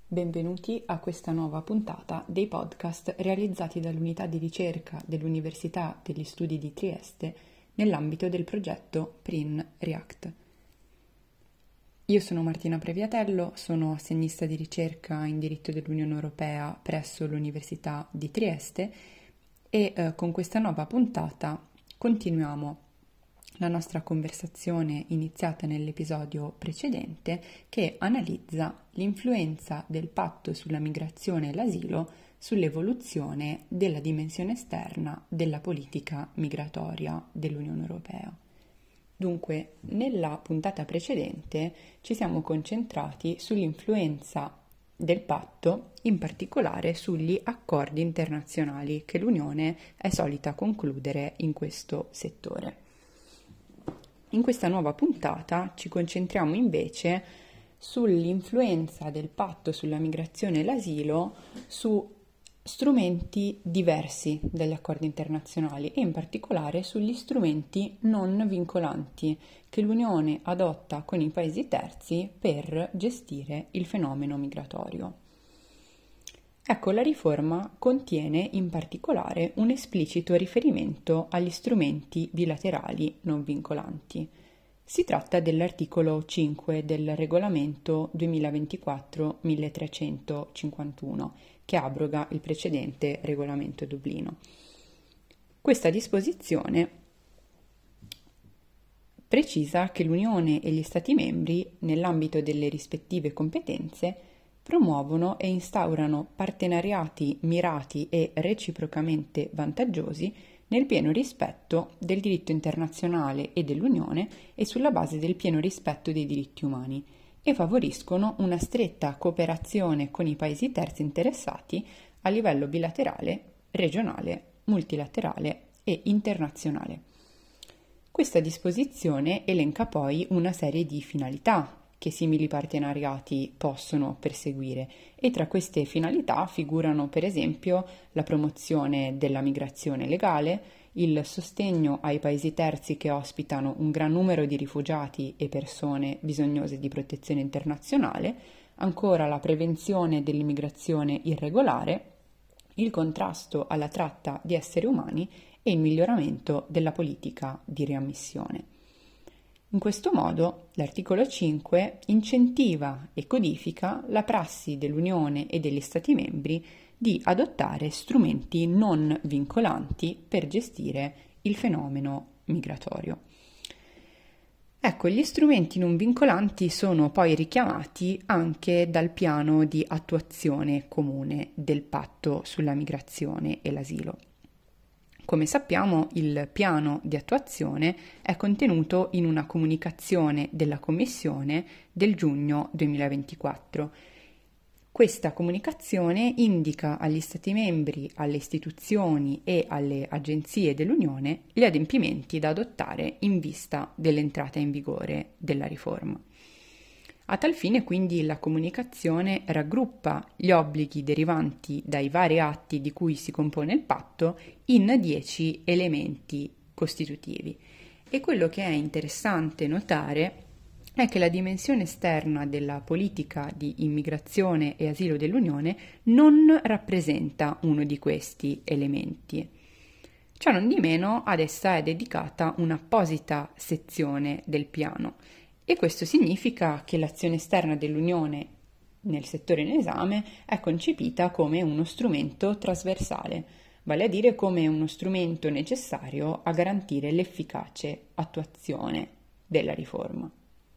Benvenuti a questa nuova puntata dei podcast realizzati dall'unità di ricerca dell'Università degli Studi di Trieste nell'ambito del progetto PRIN React. Io sono Martina Previatello, sono assegnista di ricerca in diritto dell'Unione Europea presso l'Università di Trieste e con questa nuova puntata continuiamo la nostra conversazione iniziata nell'episodio precedente che analizza l'influenza del patto sulla migrazione e l'asilo sull'evoluzione della dimensione esterna della politica migratoria dell'Unione Europea. Dunque, nella puntata precedente ci siamo concentrati sull'influenza del patto, in particolare sugli accordi internazionali che l'Unione è solita concludere in questo settore. In questa nuova puntata ci concentriamo invece sull'influenza del patto sulla migrazione e l'asilo su strumenti diversi dagli accordi internazionali e in particolare sugli strumenti non vincolanti che l'Unione adotta con i paesi terzi per gestire il fenomeno migratorio. Ecco, la riforma contiene in particolare un esplicito riferimento agli strumenti bilaterali non vincolanti. Si tratta dell'articolo 5 del regolamento 2024-1351, che abroga il precedente regolamento Dublino. Questa disposizione precisa che l'Unione e gli Stati membri, nell'ambito delle rispettive competenze, promuovono e instaurano partenariati mirati e reciprocamente vantaggiosi nel pieno rispetto del diritto internazionale e dell'Unione e sulla base del pieno rispetto dei diritti umani e favoriscono una stretta cooperazione con i paesi terzi interessati a livello bilaterale, regionale, multilaterale e internazionale. Questa disposizione elenca poi una serie di finalità che simili partenariati possono perseguire e tra queste finalità figurano per esempio la promozione della migrazione legale, il sostegno ai paesi terzi che ospitano un gran numero di rifugiati e persone bisognose di protezione internazionale, ancora la prevenzione dell'immigrazione irregolare, il contrasto alla tratta di esseri umani e il miglioramento della politica di riammissione. In questo modo, l'articolo 5 incentiva e codifica la prassi dell'Unione e degli Stati membri di adottare strumenti non vincolanti per gestire il fenomeno migratorio. Ecco, gli strumenti non vincolanti sono poi richiamati anche dal piano di attuazione comune del patto sulla migrazione e l'asilo. Come sappiamo, il piano di attuazione è contenuto in una comunicazione della Commissione del giugno 2024. Questa comunicazione indica agli Stati membri, alle istituzioni e alle agenzie dell'Unione gli adempimenti da adottare in vista dell'entrata in vigore della riforma. A tal fine, quindi, la comunicazione raggruppa gli obblighi derivanti dai vari atti di cui si compone il patto in 10 elementi costitutivi. E quello che è interessante notare è che la dimensione esterna della politica di immigrazione e asilo dell'Unione non rappresenta uno di questi elementi. Ciò non di meno, ad essa è dedicata un'apposita sezione del piano. E questo significa che l'azione esterna dell'Unione nel settore in esame è concepita come uno strumento trasversale, vale a dire come uno strumento necessario a garantire l'efficace attuazione della riforma.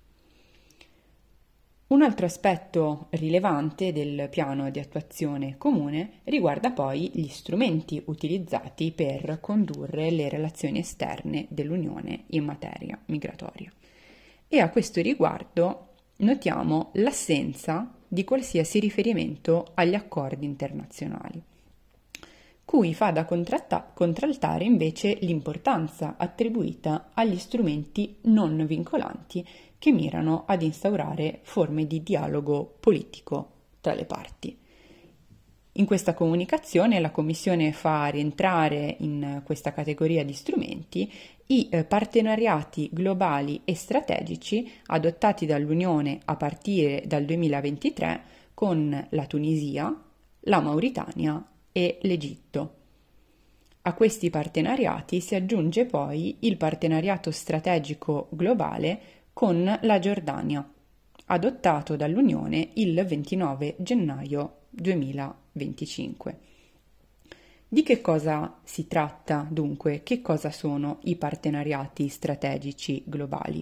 Un altro aspetto rilevante del piano di attuazione comune riguarda poi gli strumenti utilizzati per condurre le relazioni esterne dell'Unione in materia migratoria. E a questo riguardo notiamo l'assenza di qualsiasi riferimento agli accordi internazionali, cui fa da contraltare invece l'importanza attribuita agli strumenti non vincolanti che mirano ad instaurare forme di dialogo politico tra le parti. In questa comunicazione la Commissione fa rientrare in questa categoria di strumenti i partenariati globali e strategici adottati dall'Unione a partire dal 2023 con la Tunisia, la Mauritania e l'Egitto. A questi partenariati si aggiunge poi il partenariato strategico globale con la Giordania, adottato dall'Unione il 29 gennaio 2025. Di che cosa si tratta dunque? Che cosa sono i partenariati strategici globali?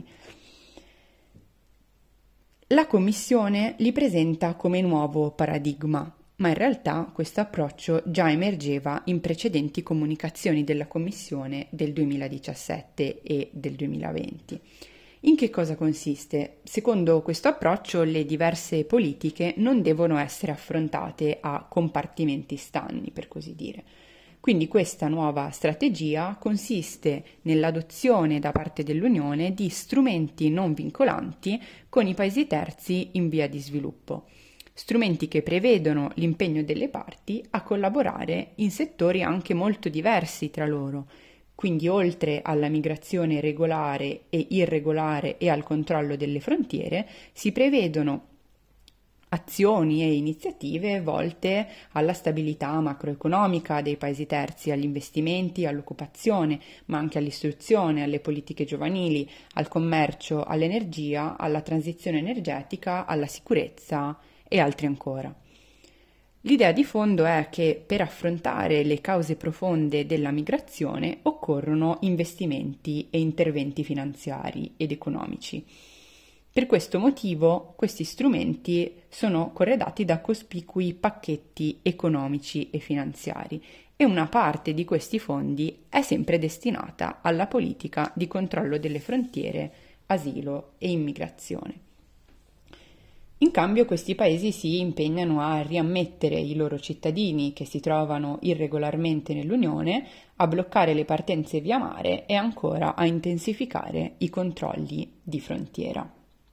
La Commissione li presenta come nuovo paradigma, ma in realtà questo approccio già emergeva in precedenti comunicazioni della Commissione del 2017 e del 2020. In che cosa consiste? Secondo questo approccio, le diverse politiche non devono essere affrontate a compartimenti stagni, per così dire. Quindi questa nuova strategia consiste nell'adozione da parte dell'Unione di strumenti non vincolanti con i paesi terzi in via di sviluppo. Strumenti che prevedono l'impegno delle parti a collaborare in settori anche molto diversi tra loro. Quindi oltre alla migrazione regolare e irregolare e al controllo delle frontiere, si prevedono azioni e iniziative volte alla stabilità macroeconomica dei paesi terzi, agli investimenti, all'occupazione, ma anche all'istruzione, alle politiche giovanili, al commercio, all'energia, alla transizione energetica, alla sicurezza e altri ancora. L'idea di fondo è che per affrontare le cause profonde della migrazione occorrono investimenti e interventi finanziari ed economici. Per questo motivo questi strumenti sono corredati da cospicui pacchetti economici e finanziari e una parte di questi fondi è sempre destinata alla politica di controllo delle frontiere, asilo e immigrazione. In cambio questi paesi si impegnano a riammettere i loro cittadini che si trovano irregolarmente nell'Unione, a bloccare le partenze via mare e ancora a intensificare i controlli di frontiera.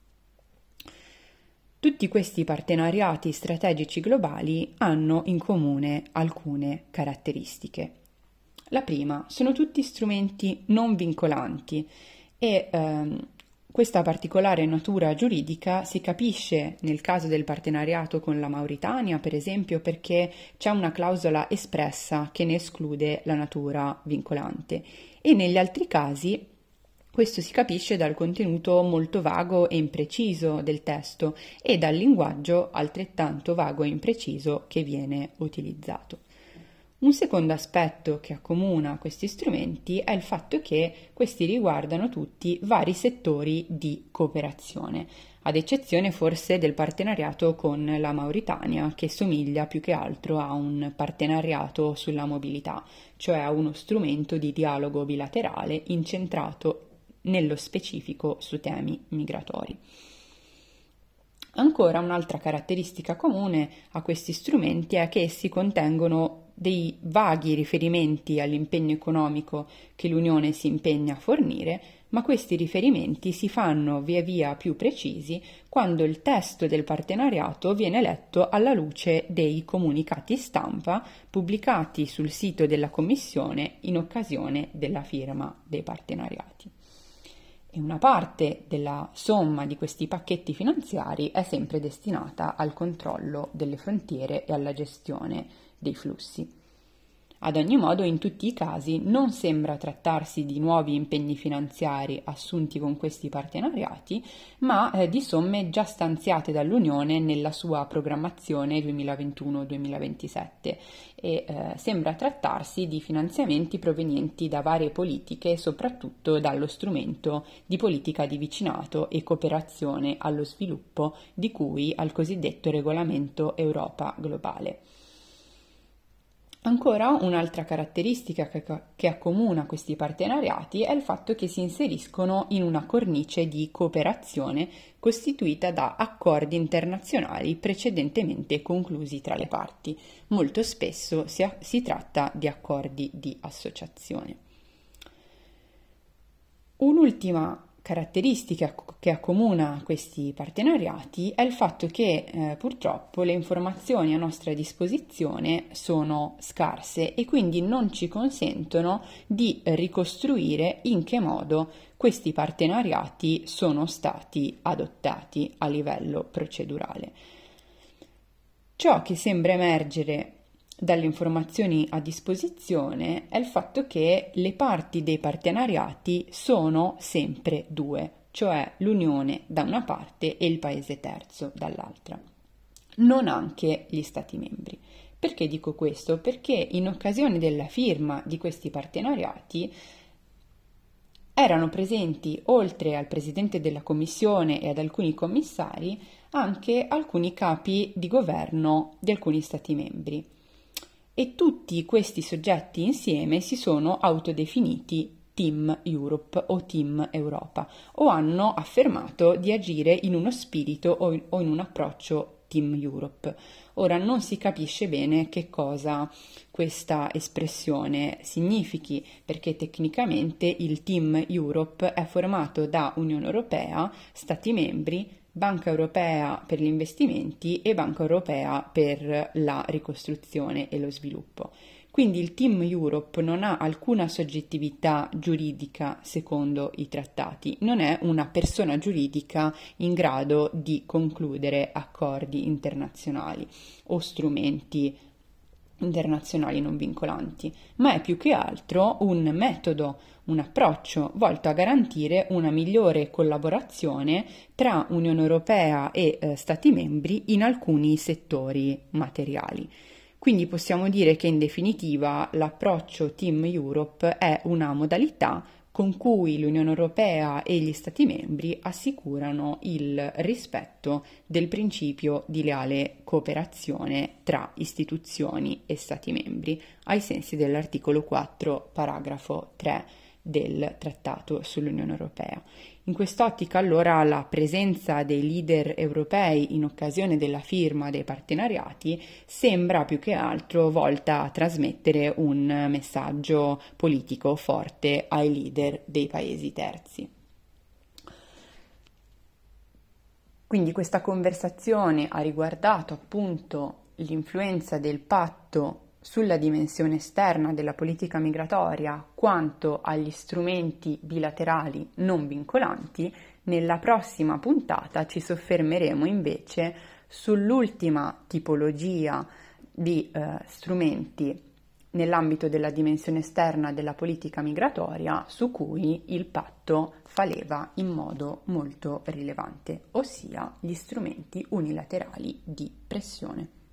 Tutti questi partenariati strategici globali hanno in comune alcune caratteristiche. La prima, sono tutti strumenti non vincolanti e questa particolare natura giuridica si capisce nel caso del partenariato con la Mauritania, per esempio, perché c'è una clausola espressa che ne esclude la natura vincolante e negli altri casi questo si capisce dal contenuto molto vago e impreciso del testo e dal linguaggio altrettanto vago e impreciso che viene utilizzato. Un secondo aspetto che accomuna questi strumenti è il fatto che questi riguardano tutti vari settori di cooperazione, ad eccezione forse del partenariato con la Mauritania, che somiglia più che altro a un partenariato sulla mobilità, cioè a uno strumento di dialogo bilaterale incentrato nello specifico su temi migratori. Ancora un'altra caratteristica comune a questi strumenti è che essi contengono dei vaghi riferimenti all'impegno economico che l'Unione si impegna a fornire, ma questi riferimenti si fanno via via più precisi quando il testo del partenariato viene letto alla luce dei comunicati stampa pubblicati sul sito della Commissione in occasione della firma dei partenariati. E una parte della somma di questi pacchetti finanziari è sempre destinata al controllo delle frontiere e alla gestione dei flussi. Ad ogni modo, in tutti i casi non sembra trattarsi di nuovi impegni finanziari assunti con questi partenariati, ma di somme già stanziate dall'Unione nella sua programmazione 2021-2027 e sembra trattarsi di finanziamenti provenienti da varie politiche e soprattutto dallo strumento di politica di vicinato e cooperazione allo sviluppo di cui al cosiddetto regolamento Europa globale. Ancora un'altra caratteristica che accomuna questi partenariati è il fatto che si inseriscono in una cornice di cooperazione costituita da accordi internazionali precedentemente conclusi tra le parti. Molto spesso si tratta di accordi di associazione. Un'ultima caratteristica che accomuna questi partenariati è il fatto che purtroppo le informazioni a nostra disposizione sono scarse e quindi non ci consentono di ricostruire in che modo questi partenariati sono stati adottati a livello procedurale. Ciò che sembra emergere dalle informazioni a disposizione è il fatto che le parti dei partenariati sono sempre due, cioè l'Unione da una parte e il paese terzo dall'altra, non anche gli Stati membri. Perché dico questo? Perché in occasione della firma di questi partenariati erano presenti, oltre al Presidente della Commissione e ad alcuni commissari, anche alcuni capi di governo di alcuni Stati membri. E tutti questi soggetti insieme si sono autodefiniti Team Europe o Team Europa, o hanno affermato di agire in uno spirito o in un approccio Team Europe. Ora non si capisce bene che cosa questa espressione significhi, perché tecnicamente il Team Europe è formato da Unione Europea, Stati membri, Banca Europea per gli investimenti e Banca Europea per la ricostruzione e lo sviluppo. Quindi il Team Europe non ha alcuna soggettività giuridica secondo i trattati, non è una persona giuridica in grado di concludere accordi internazionali o strumenti internazionali non vincolanti, ma è più che altro un metodo, un approccio volto a garantire una migliore collaborazione tra Unione Europea e Stati membri in alcuni settori materiali. Quindi possiamo dire che in definitiva l'approccio Team Europe è una modalità con cui l'Unione Europea e gli Stati membri assicurano il rispetto del principio di leale cooperazione tra istituzioni e Stati membri, ai sensi dell'articolo 4, paragrafo 3 del Trattato sull'Unione Europea. In quest'ottica, allora, la presenza dei leader europei in occasione della firma dei partenariati sembra più che altro volta a trasmettere un messaggio politico forte ai leader dei paesi terzi. Quindi questa conversazione ha riguardato appunto l'influenza del patto sulla dimensione esterna della politica migratoria quanto agli strumenti bilaterali non vincolanti. Nella prossima puntata ci soffermeremo invece sull'ultima tipologia di strumenti nell'ambito della dimensione esterna della politica migratoria su cui il patto fa leva in modo molto rilevante, ossia gli strumenti unilaterali di pressione.